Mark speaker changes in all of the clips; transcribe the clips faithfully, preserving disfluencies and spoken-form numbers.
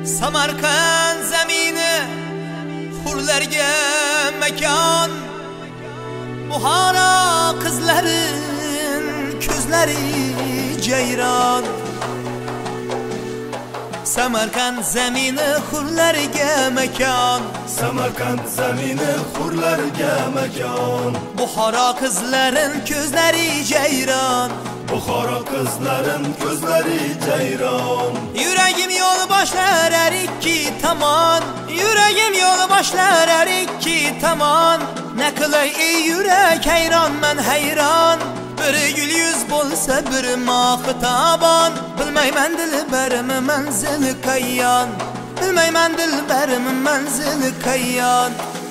Speaker 1: Samarqand zamini hurlarga makon, Buxoro qizlarin ko'zlari jayron. Samarqand zamini hurlarga makon,
Speaker 2: Samarqand zamini hurlarga makon.
Speaker 1: Buxoro qizlarin ko'zlari jayron,
Speaker 2: Buxoro qizlarin ko'zlari jayron.
Speaker 1: Yuragim yo'l boshlar har ikki tomon, Yuragim yo'l boshlar har ikki tomon. Ne qilay ey yurak hayronman hayron. Biri gül yüz bo'lsa biri mo'xitabon. Bilmayman dilbarim manzili qayyon, Bilmayman dilbarim manzili qayyon.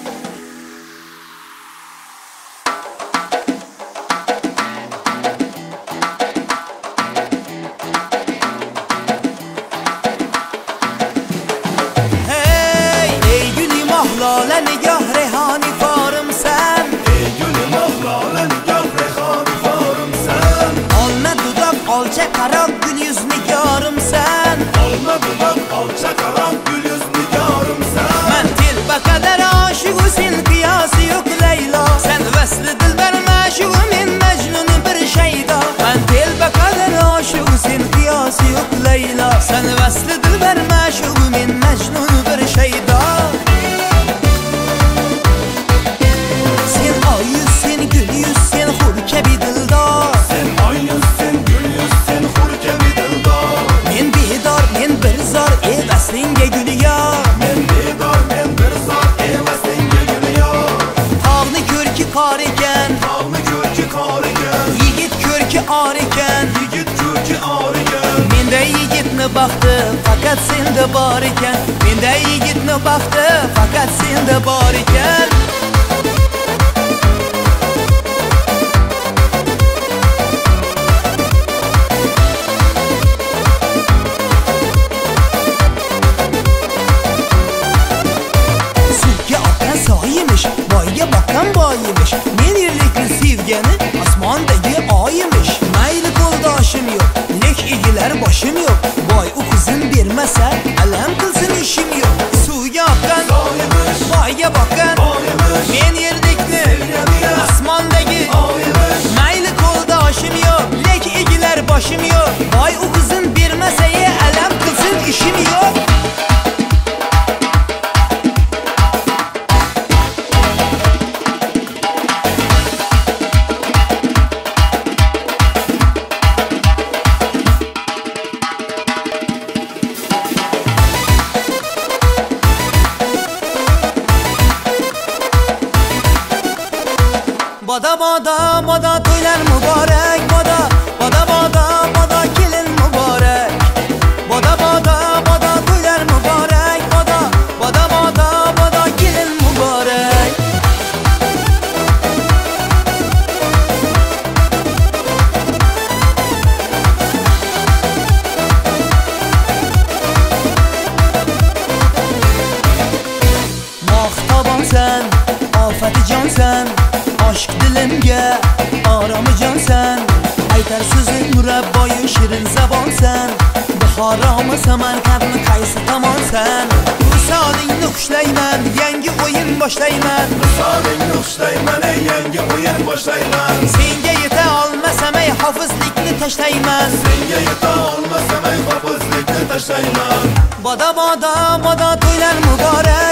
Speaker 1: Lale nigah reyhani farım sen,
Speaker 2: Ey gülüm ah lale nigah reyhani farım sen.
Speaker 1: Alma dudak alça karak gül yüz nigarım sen,
Speaker 2: Alma dudak alça karak gül yüz nigarım sen.
Speaker 1: Ben dilbe kadar aşığı sen kıyası yok Leyla. Sen vesli dilber meşğumin mecnunu bir şeyda. Ben dilbe kadar aşığı sen kıyası yok Leyla. Sen vesli dilber meşğumin mecnunu bir şeyda. Baktı fakat sende bar iken, Mende yigitni baktı fakat sende bar iken. Suvga oqqan soyimish, boyga boqqan boyimish. Men yerlikni sevgani osmondagi oyimish. Mayli qo'ldoshim yo'q, lek egilar boshim yo'q. Boy u qizin bermasa alam qilsin ishim yo'q. Suvga oqqan
Speaker 2: Soyimish,
Speaker 1: boyga boqqan
Speaker 2: boyimish.
Speaker 1: Men yerdikni osmondagi
Speaker 2: oyimish.
Speaker 1: Mayli qo'ldoshim yo'q, lek egilar boshim yo'q. Boy u qizin bermasa alam qilsin ishim yo'q. Bada bada bada to'ylar muborak, Bada bada bada bada kelin muborak. Bada bada bada to'ylar muborak, Bada bada bada bada kelin muborak. Mo'xtabon sen, ofati jon sen, aşk dilimga oromi jon sen. Aytar so'zing murabboyi shirin zabon sen. Buxoromi Samarqandmi qaysi tomon sen? Misolingni xushlayman, yangi o'yin boshlayman.
Speaker 2: Misolingni xushlayman, ey yangi o'yin boshlayman.
Speaker 1: Senga yeta olmasam ey hofizlikni tashlayman.
Speaker 2: Senga yeta olmasam ey hofizlikni tashlayman.
Speaker 1: Bada bada bada to'ylar muborak,